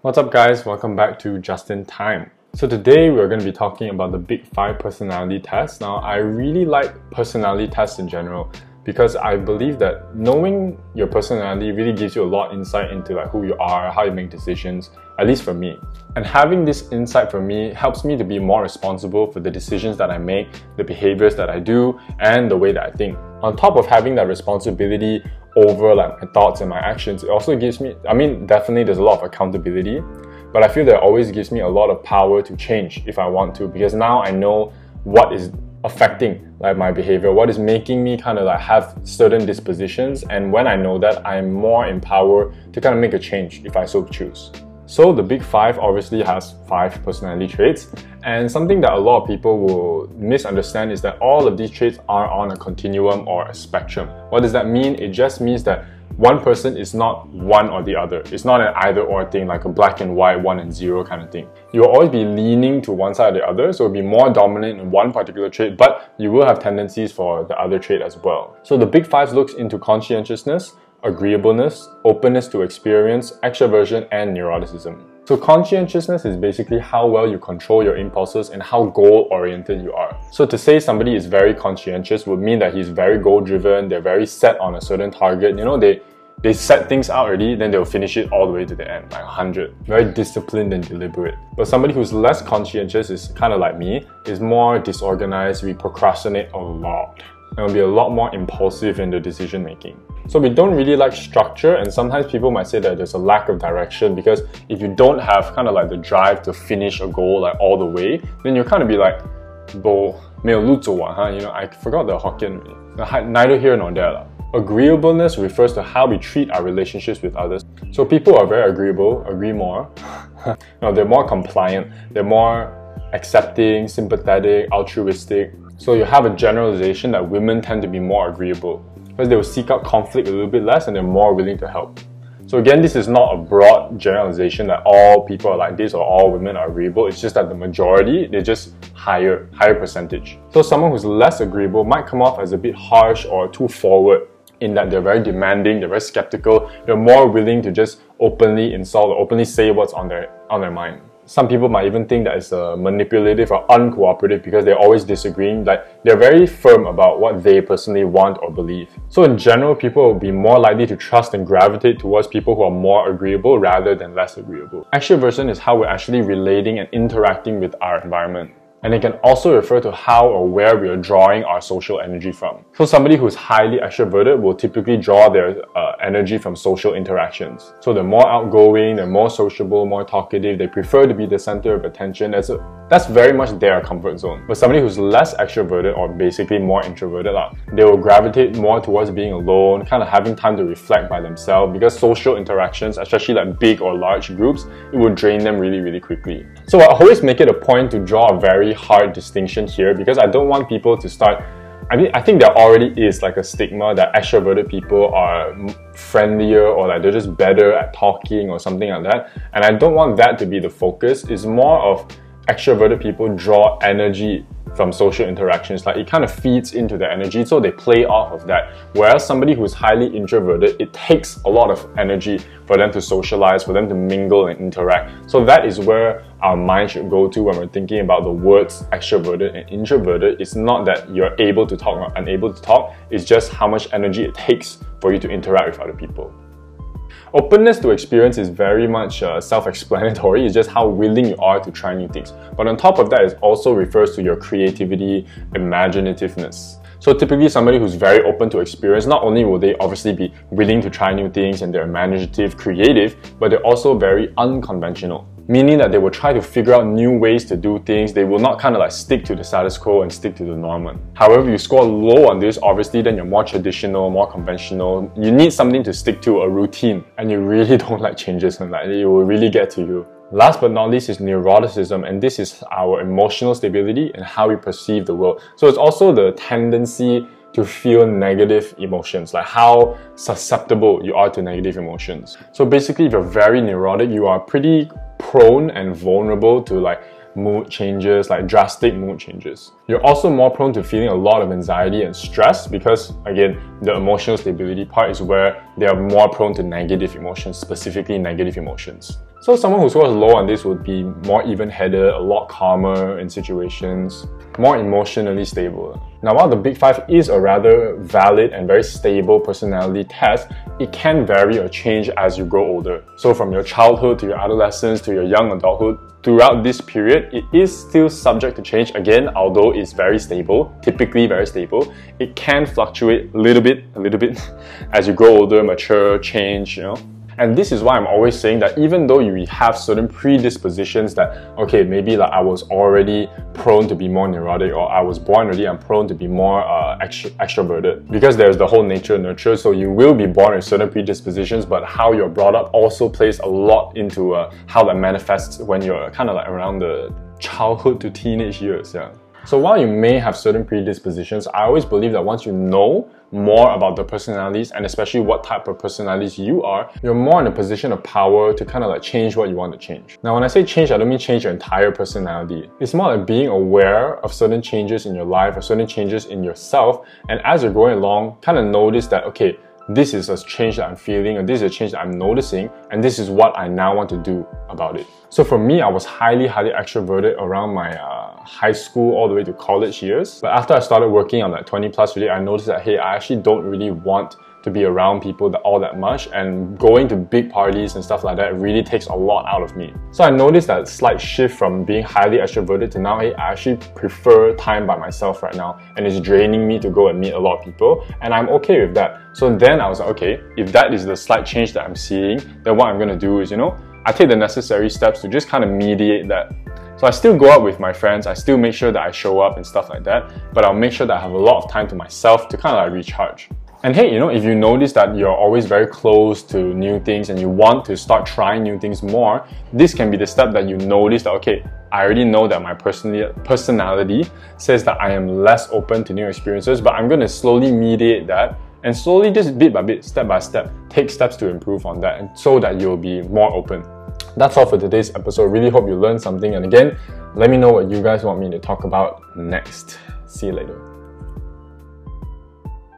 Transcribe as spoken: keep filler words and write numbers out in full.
What's up guys, welcome back to Just in Time. So today we're going to be talking about the Big Five personality tests. Now I really like personality tests in general because I believe that knowing your personality really gives you a lot of insight into like who you are, how you make decisions, at least for me. And having this insight for me helps me to be more responsible for the decisions that I make, the behaviors that I do, and the way that I think. On top of having that responsibility over like my thoughts and my actions, it also gives me, I mean, definitely there's a lot of accountability, but I feel that it always gives me a lot of power to change if I want to, because now I know what is affecting like my behavior, what is making me kind of like have certain dispositions, and when I know that, I'm more empowered to kind of make a change if I so choose. So the Big Five obviously has five personality traits, and something that a lot of people will misunderstand is that all of these traits are on a continuum or a spectrum. What does that mean? It just means that one person is not one or the other. It's not an either or thing, like a black and white, one and zero kind of thing. You'll always be leaning to one side or the other, so it'll be more dominant in one particular trait, but you will have tendencies for the other trait as well. So the Big Five looks into conscientiousness, agreeableness, openness to experience, extroversion, and neuroticism. So conscientiousness is basically how well you control your impulses and how goal-oriented you are. So to say somebody is very conscientious would mean that he's very goal-driven, they're very set on a certain target. You know, they, they set things out already, then they'll finish it all the way to the end, like one hundred. Very disciplined and deliberate. But somebody who's less conscientious is kind of like me, is more disorganized, we procrastinate a lot. And will be a lot more impulsive in the decision making. So we don't really like structure, and sometimes people might say that there's a lack of direction, because if you don't have kind of like the drive to finish a goal like all the way, then you'll kind of be like, bo, 没有路走完, huh? You know, I forgot the Hokkien. Neither here nor there. La. Agreeableness refers to how we treat our relationships with others. So people are very agreeable, agree more. No, they're more compliant, they're more accepting, sympathetic, altruistic. So you have a generalization that women tend to be more agreeable, because they will seek out conflict a little bit less and they're more willing to help. So again, this is not a broad generalization that all people are like this or all women are agreeable. It's just that the majority, they're just higher, higher percentage. So someone who's less agreeable might come off as a bit harsh or too forward, in that they're very demanding, they're very skeptical, they're more willing to just openly insult or openly say what's on their, on their mind. Some people might even think that it's uh, manipulative or uncooperative because they're always disagreeing. Like, they're very firm about what they personally want or believe. So in general, people will be more likely to trust and gravitate towards people who are more agreeable rather than less agreeable. Extroversion is how we're actually relating and interacting with our environment. And it can also refer to how or where we are drawing our social energy from. So somebody who's highly extroverted will typically draw their uh, energy from social interactions. So they're more outgoing, they're more sociable, more talkative, they prefer to be the center of attention. That's, a, that's very much their comfort zone. But somebody who's less extroverted, or basically more introverted, uh, they will gravitate more towards being alone, kind of having time to reflect by themselves, because social interactions, especially like big or large groups, it will drain them really, really quickly. So I always make it a point to draw a very hard distinction here, because I don't want people to start, I mean, I think there already is like a stigma that extroverted people are friendlier or like they're just better at talking or something like that, and I don't want that to be the focus. It's more of extroverted people draw energy from social interactions, like it kind of feeds into their energy, so they play off of that. Whereas somebody who's highly introverted, it takes a lot of energy for them to socialize, for them to mingle and interact. So that is where our mind should go to when we're thinking about the words extroverted and introverted. It's not that you're able to talk or unable to talk, it's just how much energy it takes for you to interact with other people. Openness to experience is very much uh, self-explanatory. It's just how willing you are to try new things. But on top of that, it also refers to your creativity, imaginativeness. So typically somebody who's very open to experience, not only will they obviously be willing to try new things and they're imaginative, creative, but they're also very unconventional. Meaning that they will try to figure out new ways to do things. They will not kind of like stick to the status quo and stick to the norm. However, if you score low on this, obviously then you're more traditional, more conventional. You need something to stick to, a routine, and you really don't like changes, and like it will really get to you. Last but not least is neuroticism, and this is our emotional stability and how we perceive the world. So it's also the tendency to feel negative emotions, like how susceptible you are to negative emotions. So basically, if you're very neurotic, you are pretty prone and vulnerable to like mood changes, like drastic mood changes. You're also more prone to feeling a lot of anxiety and stress because, again, the emotional stability part is where they are more prone to negative emotions, specifically negative emotions. So someone who scores low on this would be more even-headed, a lot calmer in situations, more emotionally stable. Now, while the Big Five is a rather valid and very stable personality test, it can vary or change as you grow older. So from your childhood to your adolescence to your young adulthood, throughout this period, it is still subject to change. Again, although it's very stable, typically very stable, it can fluctuate a little bit, a little bit as you grow older, mature, change, you know. And this is why I'm always saying that even though you have certain predispositions that, okay, maybe like I was already prone to be more neurotic, or I was born already, I'm prone to be more uh, extro extroverted. Because there's the whole nature nurture, so you will be born with certain predispositions, but how you're brought up also plays a lot into uh, how that manifests when you're kind of like around the childhood to teenage years, yeah. So while you may have certain predispositions, I always believe that once you know more about the personalities, and especially what type of personalities you are, you're more in a position of power to kind of like change what you want to change. Now, when I say change, I don't mean change your entire personality. It's more like being aware of certain changes in your life or certain changes in yourself, and as you're going along, kind of notice that, okay, this is a change that I'm feeling, or this is a change that I'm noticing, and this is what I now want to do about it. So for me, I was highly, highly extroverted around my uh, high school all the way to college years. But after I started working on that twenty plus really, I noticed that, hey, I actually don't really want to be around people that all that much, and going to big parties and stuff like that really takes a lot out of me. So I noticed that slight shift from being highly extroverted to now, hey, I actually prefer time by myself right now, and it's draining me to go and meet a lot of people, and I'm okay with that. So then I was like, okay, if that is the slight change that I'm seeing, then what I'm gonna do is, you know, I take the necessary steps to just kind of mediate that. So I still go out with my friends, I still make sure that I show up and stuff like that, but I'll make sure that I have a lot of time to myself to kind of like recharge. And hey, you know, if you notice that you're always very close to new things and you want to start trying new things more, this can be the step that you notice that, okay, I already know that my personality says that I am less open to new experiences, but I'm going to slowly mediate that and slowly, just bit by bit, step by step, take steps to improve on that, and so that you'll be more open. That's all for today's episode. Really hope you learned something. And again, let me know what you guys want me to talk about next. See you later.